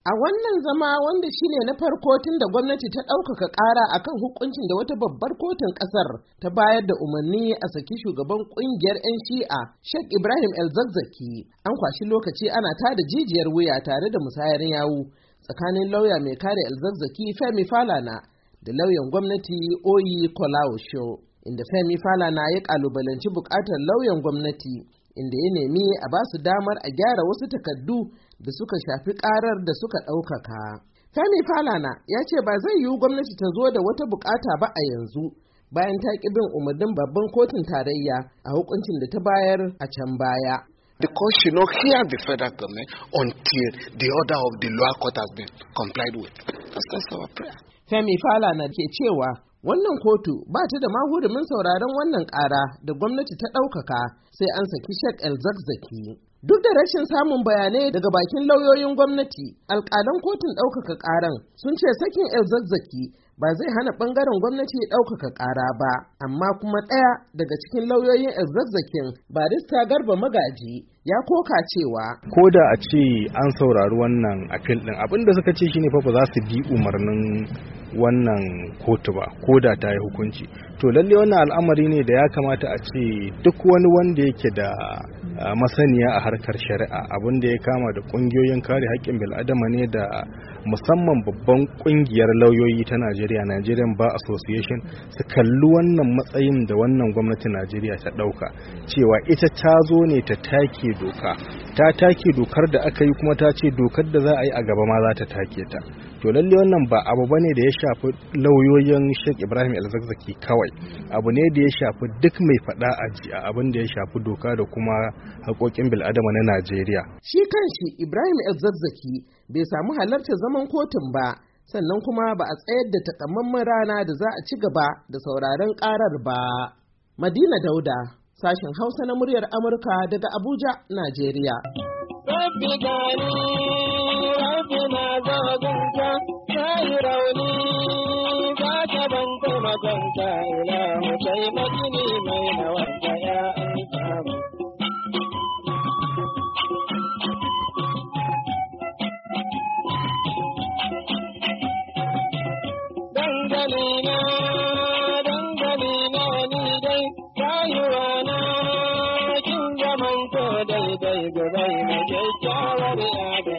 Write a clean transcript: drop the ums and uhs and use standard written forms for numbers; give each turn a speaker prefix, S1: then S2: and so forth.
S1: A wannan zama wanda shine na farko tun da gwamnati ta ɗaukaka ƙara akan hukuncin da wata babbar kotun ƙasar ta bayar da umarni a saki shugaban ƙungiyar 'yan Shi'a Sheikh Ibrahim El-Zakzaky, an kwashi lokaci ana tada jijiyar wuya tare da musayar yawu tsakanin lauya mai kare El-Zakzaky Femi Falana da lauyan gwamnati Oyi Kolawosho, inda Femi Falana ya ƙalubalanci buƙatar lauyan gwamnati inda ya nemi a ba su damar a gyara wasu takardu da suka shafi karar da suka ɗaukaka. Femi Falana ya ce ba zai yiwu gwamnati ta zo da wata bukata ba a yanzu bayan ta ƙi bin umarnin babban kotun tarayya a hukuncin da ta bayar a can baya.
S2: The court should not hear the federal government until the order of the lower court has been complied with. That's our prayer.
S1: Femi Falana ke cewa wannan kotu ba ta da mahurumin sauraron wannan ƙara da gwamnati ta ɗaukaka sai an saki Sheikh El-Zakzaky. Duk da rashin samun bayanai daga bakin lauyoyin gwamnati, alƙalan kotun ɗaukaka ƙaran sun ce sakin El-Zakzaky ba zai hana ɓangaren gwamnati ɗaukaka ƙara ba, amma kuma ɗaya daga cikin lauyoyin El-Zakzakyn, barista Garba Magaji, ya koka cewa
S3: ko da a ce an saurari wannan appeal ɗin, abinda suka ce shine fa ba za su bi umarnin wannan kotu ba ko da ta yi hukunci. To lalle wannan al'amari ne da ya kamata a ce duk wani wanda yake da masaniya a harkar shari'a, abin da ya kama da kungiyoyin kare haƙƙin bil'adama ne da musamman babban kungiyar lauyoyi ta Najeriya, Nigerian Bar Association, su kalli wannan matsayin da wannan gwamnatin Najeriya ta ɗauka cewa ita ta zo ne ta take doka, ta take dokar da aka yi kuma ta ce dokar da za a yi a gaba ma za ta take ta. To lalle wannan ba abu bane da ya shafi lauyoyin Sheikh Ibrahim El-Zakzaky kawai, abu ne da ya shafi duk mai faɗa a ji a abin da ya shafi doka da kuma haƙoƙin bil'adama na Najeriya.
S1: Shi kanshi Ibrahim El-Zakzaky bai samu halartar zaman kotun ba, sannan kuma ba a tsayar da takamaiman rana da za a ci gaba da sauraron ƙarar ba. Madina Dauda, sashen Hausa na muryar Amurka daga Abuja, Najeriya.
S4: Daidai gobe na kyakkyawar